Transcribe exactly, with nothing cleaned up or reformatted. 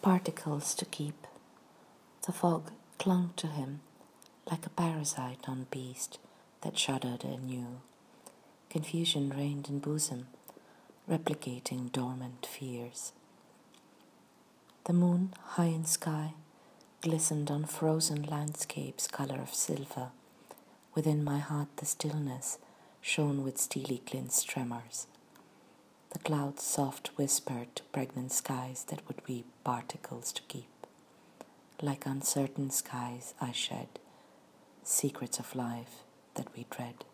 Particles to keep. The fog clung to him like a parasite on beast that shuddered anew. Confusion reigned in bosom, replicating dormant fears. The moon, high in sky, glistened on frozen landscapes colour of silver. Within my heart the stillness shone with steely glints tremors. The clouds soft whispered to pregnant skies that would be particles to keep. Like uncertain skies I shed secrets of life that we dread.